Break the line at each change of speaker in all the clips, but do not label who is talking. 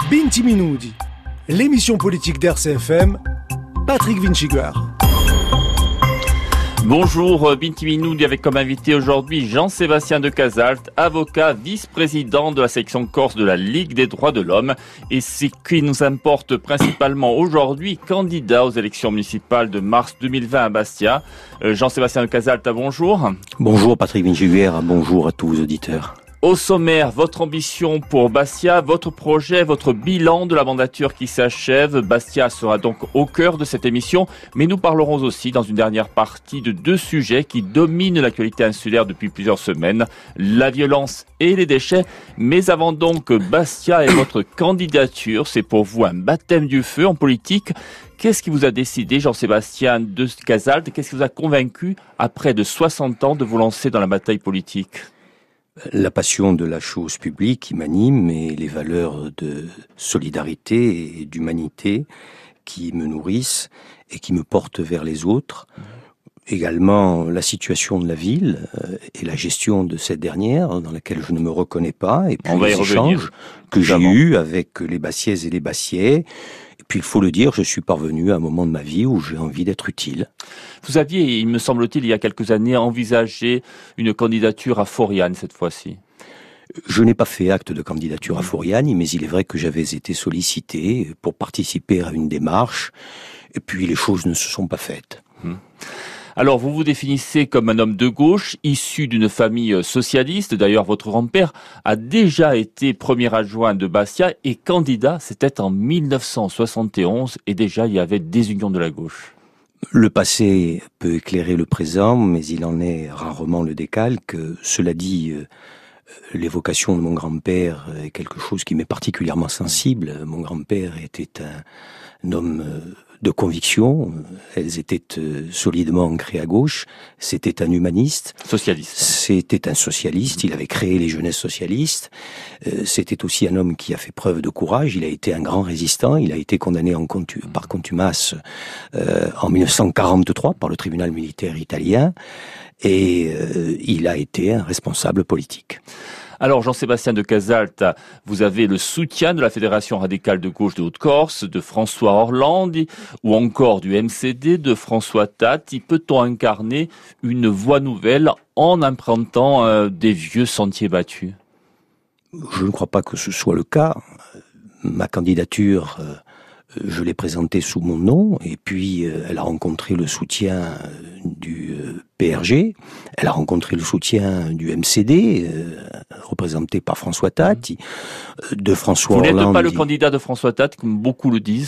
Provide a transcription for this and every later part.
20 Minuti, l'émission politique d'RCFM, Patrick Vinciguer.
Bonjour, 20 Minuti avec comme invité aujourd'hui Jean-Sébastien de Casalte, avocat, vice-président de la section Corse de la Ligue des droits de l'homme. Et ce qui nous importe principalement aujourd'hui, candidat aux élections municipales de mars 2020 à Bastia. Jean-Sébastien de Casalte, bonjour.
Bonjour Patrick Vinciguer, bonjour à tous vos auditeurs.
Au sommaire, votre ambition pour Bastia, votre projet, votre bilan de la mandature qui s'achève. Bastia sera donc au cœur de cette émission, mais nous parlerons aussi dans une dernière partie de deux sujets qui dominent l'actualité insulaire depuis plusieurs semaines, la violence et les déchets. Mais avant donc Bastia et votre candidature, c'est pour vous un baptême du feu en politique. Qu'est-ce qui vous a décidé, Jean-Sébastien de Casalte, qu'est-ce qui vous a convaincu, après de 60 ans, de vous lancer dans la bataille politique ?
La passion de la chose publique qui m'anime et les valeurs de solidarité et d'humanité qui me nourrissent et qui me portent vers les autres. Également la situation de la ville et la gestion de cette dernière dans laquelle je ne me reconnais pas. Et puis les échanges que j'ai eus avec les Bastiaises et les Bastiais. Et puis il faut le dire, je suis parvenu à un moment de ma vie où j'ai envie d'être utile.
Vous aviez, il me semble-t-il, il y a quelques années, envisagé une candidature à Foriane cette fois-ci.
Je n'ai pas fait acte de candidature à Foriane, mais il est vrai que j'avais été sollicité pour participer à une démarche. Et puis les choses ne se sont pas faites.
Alors, vous vous définissez comme un homme de gauche, issu d'une famille socialiste. D'ailleurs, votre grand-père a déjà été premier adjoint de Bastia et candidat, c'était en 1971, et déjà il y avait des unions de la gauche.
Le passé peut éclairer le présent, mais il en est rarement le décalque. Cela dit, l'évocation de mon grand-père est quelque chose qui m'est particulièrement sensible. Mon grand-père était un homme de conviction, elles étaient solidement ancrées à gauche, c'était un humaniste.
Socialiste.
C'était un socialiste, il avait créé les jeunesses socialistes, c'était aussi un homme qui a fait preuve de courage, il a été un grand résistant, il a été condamné par contumace en 1943 par le tribunal militaire italien, et il a été un responsable politique.
Alors, Jean-Sébastien de Casalte, vous avez le soutien de la Fédération radicale de gauche de Haute-Corse, de François Orlandi, ou encore du MCD, de François Tatti. Peut-on incarner une voie nouvelle en empruntant des vieux sentiers battus ?
Je ne crois pas que ce soit le cas. Ma candidature, je l'ai présentée sous mon nom, et puis elle a rencontré le soutien du PRG, elle a rencontré le soutien du MCD, représenté par François Tatti, de François Orlandi.
Vous n'êtes pas le candidat de François Tatti, comme beaucoup le disent ?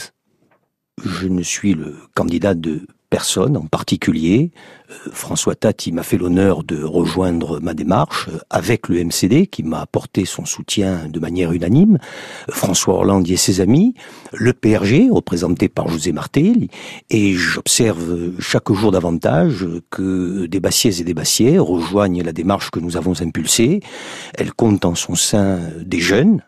Je ne suis le candidat de personne en particulier. François Tatti m'a fait l'honneur de rejoindre ma démarche avec le MCD qui m'a apporté son soutien de manière unanime, François Orlandi et ses amis, le PRG représenté par José Martelli, et j'observe chaque jour davantage que des Bastiaises et des Bastiais rejoignent la démarche que nous avons impulsée. Elle compte en son sein des jeunes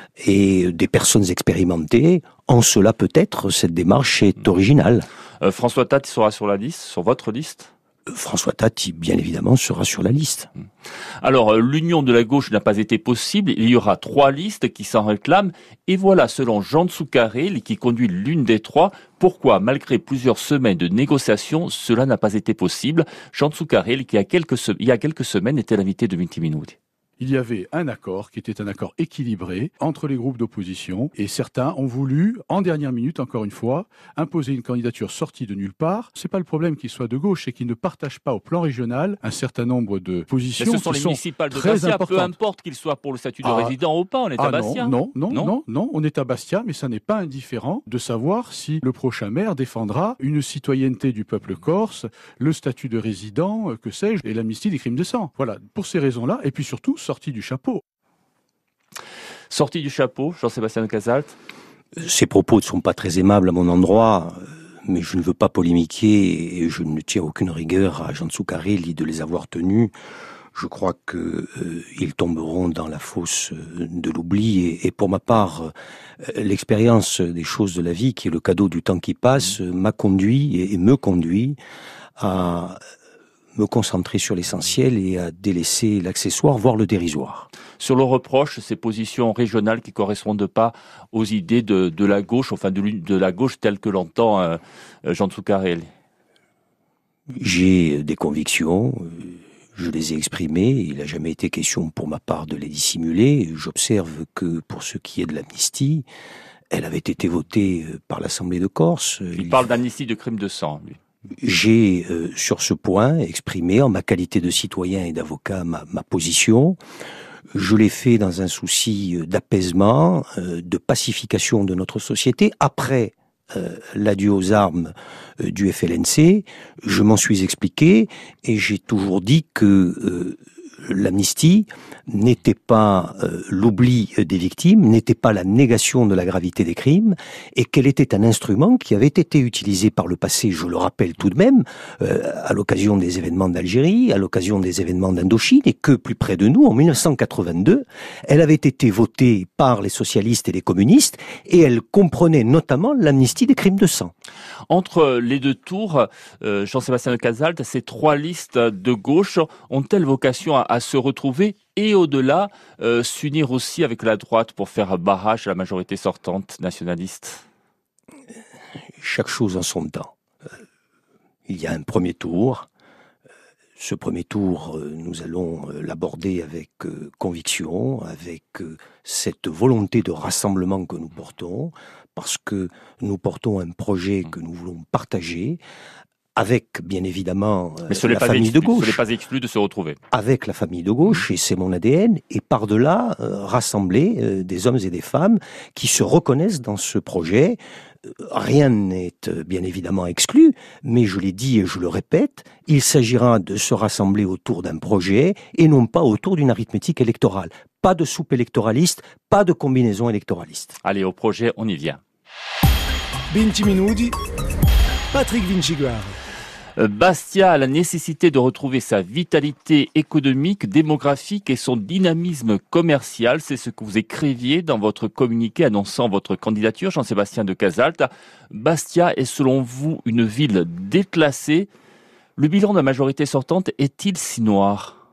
et des personnes expérimentées. En cela, peut-être, cette démarche est originale.
François Tatti sera sur la liste, sur votre liste ?
François Tatti, bien évidemment, sera sur la liste.
Alors, l'union de la gauche n'a pas été possible. Il y aura 3 listes qui s'en réclament. Et voilà, selon Jean Tsoukarel, qui conduit l'une des 3, pourquoi, malgré plusieurs semaines de négociations, cela n'a pas été possible. Jean Tsoukarel, qui il y a quelques semaines, était l'invité de 20 Minuti.
Il y avait un accord qui était un accord équilibré entre les groupes d'opposition et certains ont voulu, en dernière minute, encore une fois, imposer une candidature sortie de nulle part. C'est pas le problème qu'il soit de gauche, c'est qu'il ne partage pas au plan régional un certain nombre de positions qui sont
très importantes. Ce sont les municipales de
Bastia,
peu importe qu'il soit pour le statut de résident ou pas, on est à Bastia.
Non, on est à Bastia, mais ça n'est pas indifférent de savoir si le prochain maire défendra une citoyenneté du peuple corse, le statut de résident, que sais-je, et l'amnistie des crimes de sang. Voilà, pour ces raisons-là, et puis surtout, sortie du chapeau.
Sortie du chapeau, Jean-Sébastien de Casalte.
Ces propos ne sont pas très aimables à mon endroit, mais je ne veux pas polémiquer et je ne tiens aucune rigueur à Jean Tsoukarel de les avoir tenus. Je crois qu'ils tomberont dans la fosse de l'oubli et pour ma part, l'expérience des choses de la vie, qui est le cadeau du temps qui passe, m'a conduit et me conduit à me concentrer sur l'essentiel et à délaisser l'accessoire, voire le dérisoire.
Sur le reproche, ces positions régionales qui correspondent pas aux idées de la gauche, enfin de la gauche telle que l'entend Jean Tsoukarel.
J'ai des convictions, je les ai exprimées, il n'a jamais été question pour ma part de les dissimuler. J'observe que pour ce qui est de l'amnistie, elle avait été votée par l'Assemblée de Corse.
Il parle d'amnistie de crime de sang, lui.
J'ai, sur ce point, exprimé en ma qualité de citoyen et d'avocat ma position. Je l'ai fait dans un souci d'apaisement, de pacification de notre société. Après l'adieu aux armes du FLNC, je m'en suis expliqué et j'ai toujours dit que l'amnistie n'était pas l'oubli des victimes, n'était pas la négation de la gravité des crimes, et qu'elle était un instrument qui avait été utilisé par le passé, je le rappelle tout de même, à l'occasion des événements d'Algérie, à l'occasion des événements d'Indochine, et que plus près de nous, en 1982, elle avait été votée par les socialistes et les communistes, et elle comprenait notamment l'amnistie des crimes de sang.
Entre les deux tours, Jean-Sébastien de Casalte, ces trois listes de gauche ont-elles vocation à se retrouver et au-delà, s'unir aussi avec la droite pour faire barrage à la majorité sortante nationaliste?
Chaque chose en son temps. Il y a un premier tour. Ce premier tour, nous allons l'aborder avec conviction, avec cette volonté de rassemblement que nous portons, parce que nous portons un projet que nous voulons partager, avec, bien évidemment, la famille de gauche.
Ce n'est pas exclu de se retrouver.
Avec la famille de gauche, et c'est mon ADN, et par-delà, rassembler des hommes et des femmes qui se reconnaissent dans ce projet. Rien n'est bien évidemment exclu, mais je l'ai dit et je le répète, il s'agira de se rassembler autour d'un projet et non pas autour d'une arithmétique électorale. Pas de soupe électoraliste, pas de combinaison électoraliste.
Allez, au projet, on y vient.
20 minuti, Patrick Vinciguerra.
Bastia a la nécessité de retrouver sa vitalité économique, démographique et son dynamisme commercial. C'est ce que vous écriviez dans votre communiqué annonçant votre candidature, Jean-Sébastien de Casalte. Bastia est selon vous une ville déclassée. Le bilan de la majorité sortante est-il si noir?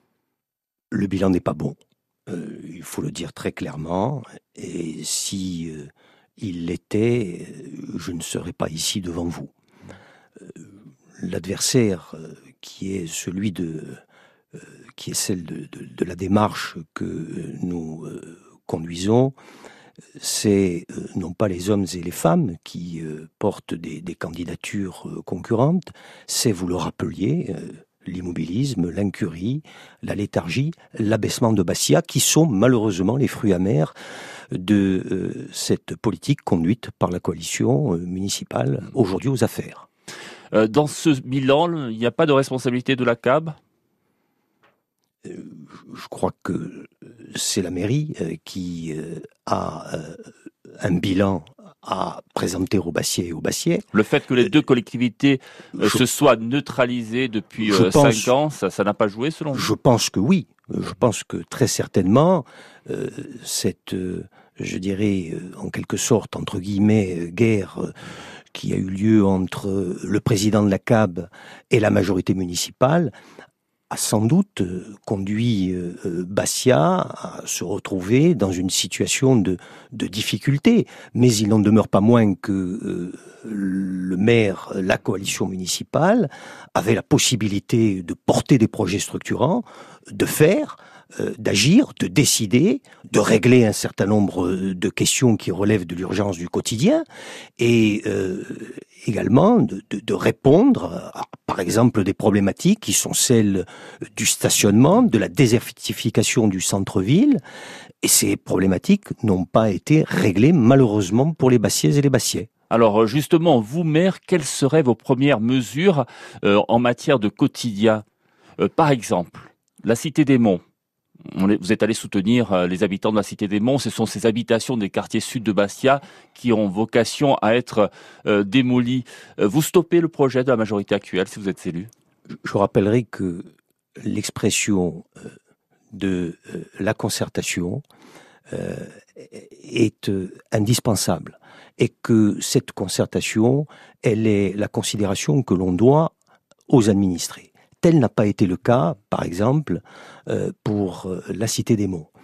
Le bilan n'est pas bon. Il faut le dire très clairement. Et si il l'était, je ne serais pas ici devant vous. L'adversaire qui est celui qui est celle de la démarche que nous conduisons, c'est non pas les hommes et les femmes qui portent des candidatures concurrentes, c'est, vous le rappeliez, l'immobilisme, l'incurie, la léthargie, l'abaissement de Bastia, qui sont malheureusement les fruits amers de cette politique conduite par la coalition municipale aujourd'hui aux affaires.
Dans ce bilan, il n'y a pas de responsabilité de la CAB?
Je crois que c'est la mairie qui a un bilan à présenter aux Bastiais et aux Bastiais.
Le fait que les deux collectivités se soient neutralisées depuis 5 ans, ça n'a pas joué selon vous?
Je pense que oui. Je pense que très certainement, cette, je dirais, en quelque sorte, entre guillemets, guerre qui a eu lieu entre le président de la CAB et la majorité municipale a sans doute conduit Bastia à se retrouver dans une situation de difficulté. Mais il n'en demeure pas moins que le maire, la coalition municipale, avait la possibilité de porter des projets structurants, de faire, d'agir, de décider, de régler un certain nombre de questions qui relèvent de l'urgence du quotidien et également de répondre à, par exemple, des problématiques qui sont celles du stationnement, de la désertification du centre-ville. Et ces problématiques n'ont pas été réglées, malheureusement, pour les Bastiaises et les Bastiais.
Alors justement, vous, maire, quelles seraient vos premières mesures en matière de quotidien? Par exemple, la Cité des Monts. Vous êtes allé soutenir les habitants de la Cité des Monts. Ce sont ces habitations des quartiers sud de Bastia qui ont vocation à être démolies. Vous stoppez le projet de la majorité actuelle si vous êtes élu?
Je rappellerai que l'expression de la concertation est indispensable et que cette concertation, elle est la considération que l'on doit aux administrés. Tel n'a pas été le cas, par exemple, pour la Cité des Monts.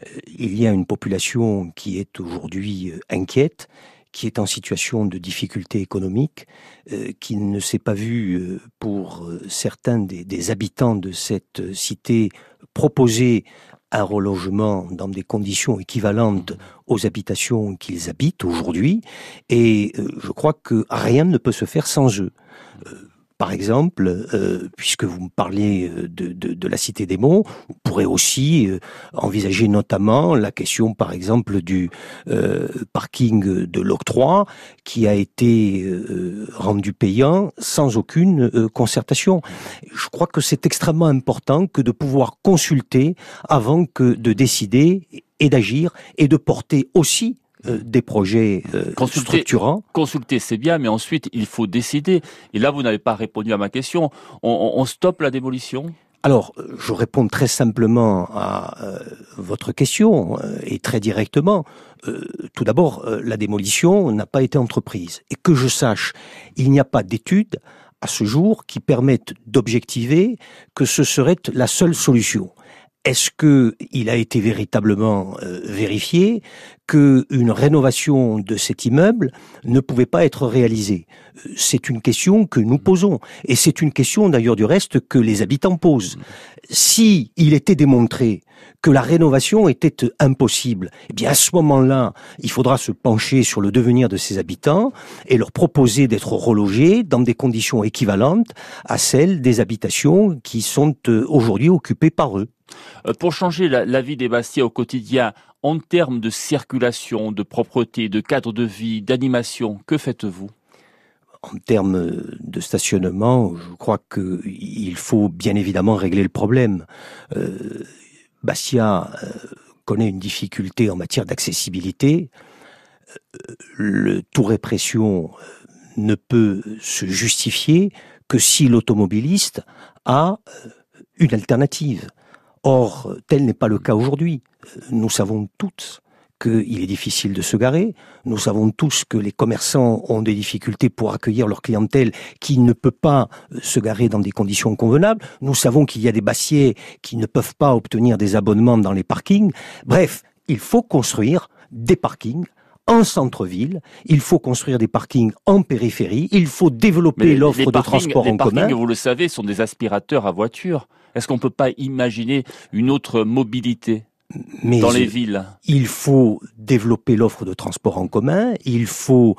Il y a une population qui est aujourd'hui inquiète, qui est en situation de difficulté économique, qui ne s'est pas vu, pour certains des habitants de cette cité, proposer un relogement dans des conditions équivalentes aux habitations qu'ils habitent aujourd'hui. Et je crois que rien ne peut se faire sans eux. Par exemple, puisque vous me parlez de la Cité des Monts, vous pourrez aussi envisager notamment la question, par exemple, du parking de l'octroi qui a été rendu payant sans aucune concertation. Je crois que c'est extrêmement important que de pouvoir consulter avant que de décider et d'agir et de porter aussi des projets structurants.
Consulter, c'est bien, mais ensuite, il faut décider. Et là, vous n'avez pas répondu à ma question. On stoppe la démolition ?
Alors, je réponds très simplement à votre question et très directement. Tout d'abord, la démolition n'a pas été entreprise. Et que je sache, il n'y a pas d'études à ce jour qui permettent d'objectiver que ce serait la seule solution. Est-ce que il a été véritablement vérifié qu'une rénovation de cet immeuble ne pouvait pas être réalisée? C'est une question que nous posons. Et c'est une question d'ailleurs du reste que les habitants posent. Si il était démontré que la rénovation était impossible, eh bien à ce moment-là, il faudra se pencher sur le devenir de ces habitants et leur proposer d'être relogés dans des conditions équivalentes à celles des habitations qui sont aujourd'hui occupées par eux.
Pour changer la vie des Bastiais au quotidien, en termes de circulation, de propreté, de cadre de vie, d'animation, que faites-vous ?
En termes de stationnement, je crois qu'il faut bien évidemment régler le problème. Bastia connaît une difficulté en matière d'accessibilité. Le taux répression ne peut se justifier que si l'automobiliste a une alternative. Or, tel n'est pas le cas aujourd'hui. Nous savons tous qu'il est difficile de se garer. Nous savons tous que les commerçants ont des difficultés pour accueillir leur clientèle qui ne peut pas se garer dans des conditions convenables. Nous savons qu'il y a des Bastiais qui ne peuvent pas obtenir des abonnements dans les parkings. Bref, il faut construire des parkings en centre-ville, il faut construire des parkings en périphérie, il faut développer l'offre de transport en commun.
Les parkings, vous le savez, sont des aspirateurs à voiture. Est-ce qu'on ne peut pas imaginer une autre mobilité dans les villes ?
Il faut développer l'offre de transport en commun, il faut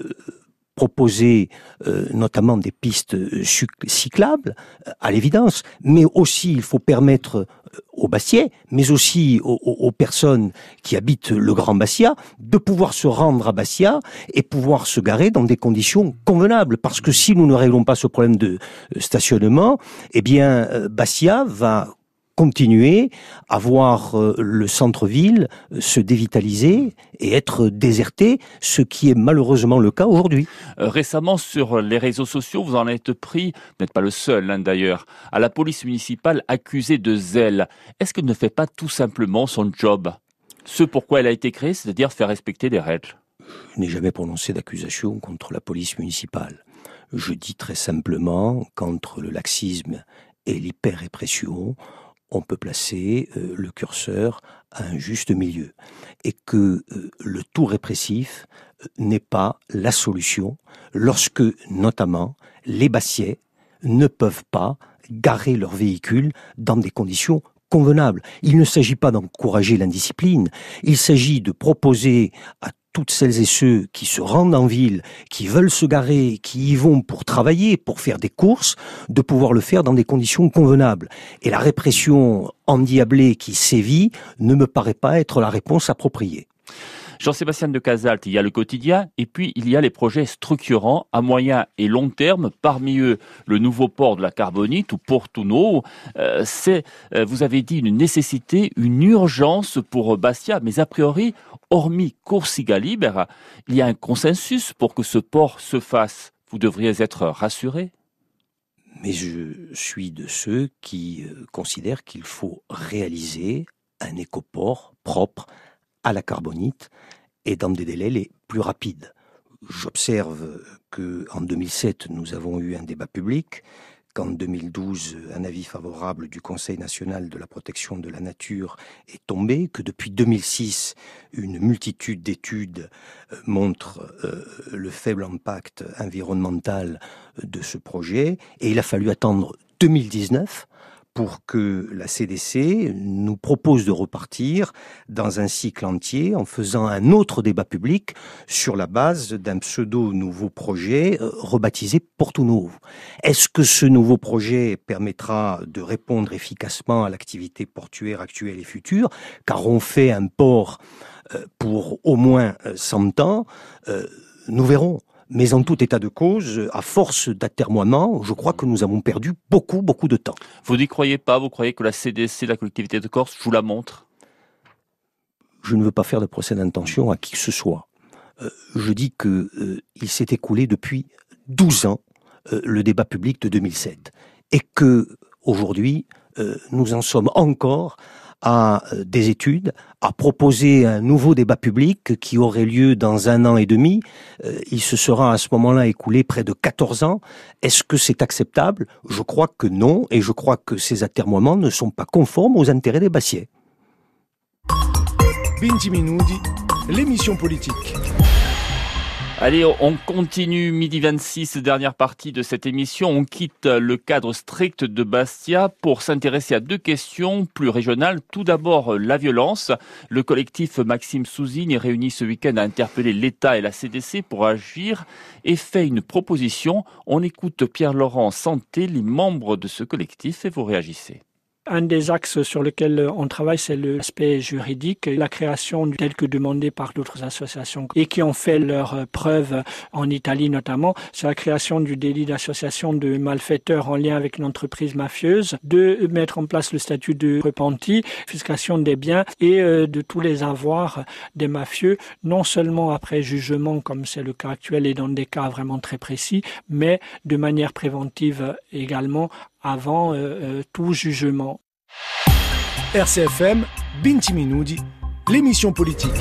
proposer notamment des pistes cyclables, à l'évidence, mais aussi il faut permettre aux Bastiais, mais aussi aux personnes qui habitent le Grand Bastia, de pouvoir se rendre à Bastia et pouvoir se garer dans des conditions convenables. Parce que si nous ne réglons pas ce problème de stationnement, eh bien, Bastia va continuer à voir le centre-ville se dévitaliser et être déserté, ce qui est malheureusement le cas aujourd'hui.
Récemment, sur les réseaux sociaux, vous en êtes pris, vous n'êtes pas le seul d'ailleurs, à la police municipale accusée de zèle. Est-ce qu'elle ne fait pas tout simplement son job ? Ce pourquoi elle a été créée, c'est-à-dire faire respecter les règles.
Je n'ai jamais prononcé d'accusation contre la police municipale. Je dis très simplement qu'entre le laxisme et l'hyper-répression, on peut placer le curseur à un juste milieu et que le tout répressif n'est pas la solution lorsque, notamment, les Bastiais ne peuvent pas garer leurs véhicules dans des conditions convenables. Il ne s'agit pas d'encourager l'indiscipline, il s'agit de proposer à toutes celles et ceux qui se rendent en ville, qui veulent se garer, qui y vont pour travailler, pour faire des courses, de pouvoir le faire dans des conditions convenables. Et la répression endiablée qui sévit ne me paraît pas être la réponse appropriée.
Jean-Sébastien de Cazalte, il y a le quotidien et puis il y a les projets structurants à moyen et long terme. Parmi eux, le nouveau port de la Carbonite ou Portuno. C'est, vous avez dit, une nécessité, une urgence pour Bastia. Mais a priori, hormis Corsica Libre, il y a un consensus pour que ce port se fasse. Vous devriez être rassuré.
Mais je suis de ceux qui considèrent qu'il faut réaliser un écoport propre à la Carbonite et dans des délais les plus rapides. J'observe que en 2007, nous avons eu un débat public, qu'en 2012, un avis favorable du Conseil national de la protection de la nature est tombé, que depuis 2006, une multitude d'études montrent le faible impact environnemental de ce projet, et il a fallu attendre 2019 pour que la CDC nous propose de repartir dans un cycle entier en faisant un autre débat public sur la base d'un pseudo-nouveau projet rebaptisé Porto Novo. Est-ce que ce nouveau projet permettra de répondre efficacement à l'activité portuaire actuelle et future? Car on fait un port pour au moins 100 ans, nous verrons. Mais en tout état de cause, à force d'atermoiements, je crois que nous avons perdu beaucoup de temps.
Vous n'y croyez pas? Vous croyez que la CDC, la collectivité de Corse, joue la montre?
Je ne veux pas faire de procès d'intention à qui que ce soit. Je dis qu'il s'est écoulé depuis 12 ans le débat public de 2007 et que aujourd'hui nous en sommes encore à des études, à proposer un nouveau débat public qui aurait lieu dans 1 an et demi. Il se sera à ce moment-là écoulé près de 14 ans. Est-ce que c'est acceptable? Je crois que non, et je crois que ces atermoiements ne sont pas conformes aux intérêts des bassiers.
20 Minути, l'émission politique.
Allez, on continue, midi 26, dernière partie de cette émission. On quitte le cadre strict de Bastia pour s'intéresser à 2 questions plus régionales. Tout d'abord, la violence. Le collectif Maxime Souzine est réuni ce week-end à interpeller l'État et la CDC pour agir et fait une proposition. On écoute Pierre-Laurent Santé, les membres de ce collectif, et vous réagissez.
Un des axes sur lesquels on travaille, c'est l'aspect juridique, la création tel que demandé par d'autres associations et qui ont fait leurs preuves en Italie notamment, c'est la création du délit d'association de malfaiteurs en lien avec une entreprise mafieuse, de mettre en place le statut de repenti, confiscation des biens et de tous les avoirs des mafieux, non seulement après jugement comme c'est le cas actuel et dans des cas vraiment très précis, mais de manière préventive également avant tout jugement.
RCFM, 20 Minути, l'émission politique.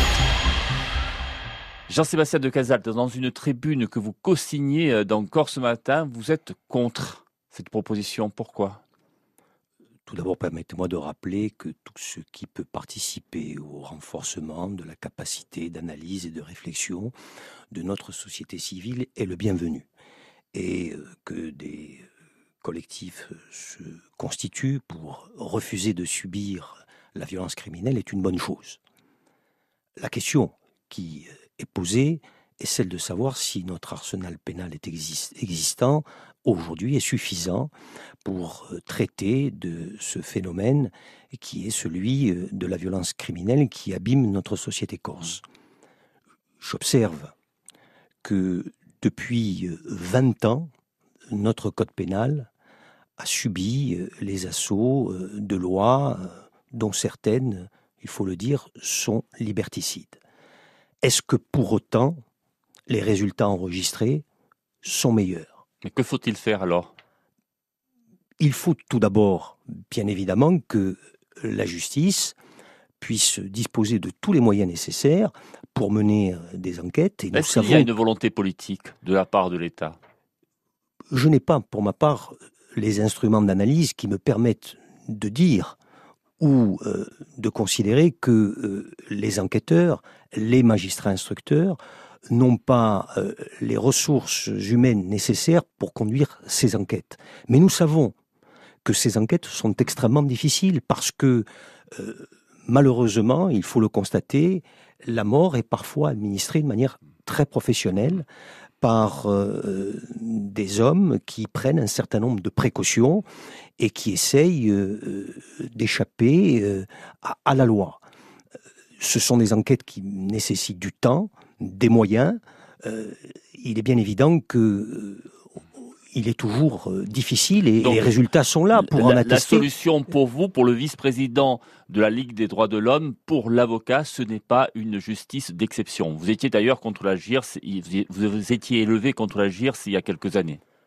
Jean-Sébastien de Casalte, dans une tribune que vous co-signez dans Corse ce matin, vous êtes contre cette proposition. Pourquoi?
Tout d'abord, permettez-moi de rappeler que tout ce qui peut participer au renforcement de la capacité d'analyse et de réflexion de notre société civile est le bienvenu. Et que des collectifs se constituent pour refuser de subir la violence criminelle est une bonne chose. La question qui est posée est celle de savoir si notre arsenal pénal existant aujourd'hui est suffisant pour traiter de ce phénomène qui est celui de la violence criminelle qui abîme notre société corse. J'observe que depuis 20 ans, notre code pénal a subi les assauts de lois dont certaines, il faut le dire, sont liberticides. Est-ce que pour autant, les résultats enregistrés sont meilleurs?
Mais que faut-il faire alors?
Il faut tout d'abord, bien évidemment, que la justice puisse disposer de tous les moyens nécessaires pour mener des enquêtes. Et
Est-ce qu'il y a une volonté politique de la part de l'État?
Je n'ai pas, pour ma part, les instruments d'analyse qui me permettent de dire ou de considérer que les enquêteurs, les magistrats instructeurs n'ont pas les ressources humaines nécessaires pour conduire ces enquêtes. Mais nous savons que ces enquêtes sont extrêmement difficiles parce que, malheureusement, il faut le constater, la mort est parfois administrée de manière très professionnelle par des hommes qui prennent un certain nombre de précautions et qui essayent d'échapper à la loi. Ce sont des enquêtes qui nécessitent du temps, des moyens. Il est bien évident que il est toujours difficile et donc, les résultats sont là pour en attester.
La solution pour vous, pour le vice-président de la Ligue des droits de l'homme, pour l'avocat, ce n'est pas une justice d'exception. Vous étiez d'ailleurs contre la GIRS, vous étiez élevé contre la GIRS il y a quelques années.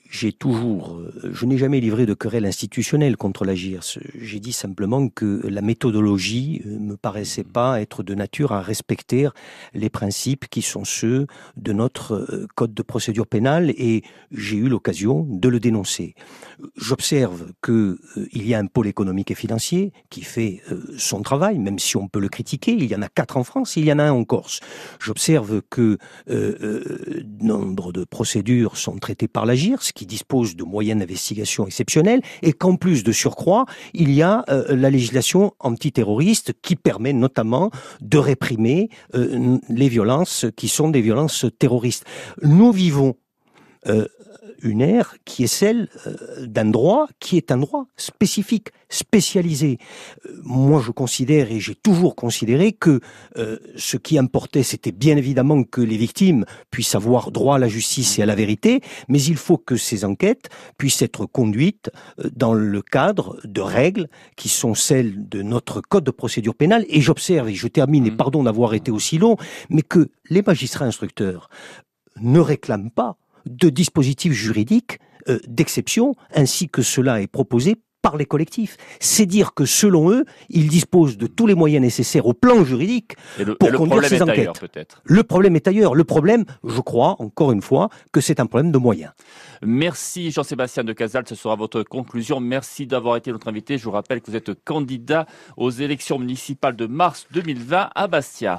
je n'ai jamais livré de querelle institutionnelle contre l'Agir. J'ai dit simplement que la méthodologie me paraissait pas être de nature à respecter les principes qui sont ceux de notre code de procédure pénale, et j'ai eu l'occasion de le dénoncer. J'observe que il y a un pôle économique et financier qui fait son travail, même si on peut le critiquer. Il y en a 4 en France, il y en a 1 en Corse. J'observe que nombre de procédures sont traitées par l'Agir, ce qui dispose de moyens d'investigation exceptionnels, et qu'en plus de surcroît, il y a la législation antiterroriste qui permet notamment de réprimer les violences qui sont des violences terroristes. Nous vivons une ère qui est celle d'un droit qui est un droit spécifique, spécialisé. Moi, je considère, et j'ai toujours considéré, que ce qui importait, c'était bien évidemment que les victimes puissent avoir droit à la justice et à la vérité, mais il faut que ces enquêtes puissent être conduites dans le cadre de règles qui sont celles de notre code de procédure pénale. Et j'observe, et je termine, et pardon d'avoir été aussi long, mais que les magistrats instructeurs ne réclament pas de dispositifs juridiques d'exception, ainsi que cela est proposé par les collectifs. C'est dire que, selon eux, ils disposent de tous les moyens nécessaires au plan juridique pour conduire ces enquêtes. Le problème est ailleurs. Le problème, je crois, encore une fois, que c'est un problème de moyens.
Merci Jean-Sébastien de Cazals, ce sera votre conclusion. Merci d'avoir été notre invité. Je vous rappelle que vous êtes candidat aux élections municipales de mars 2020 à Bastia.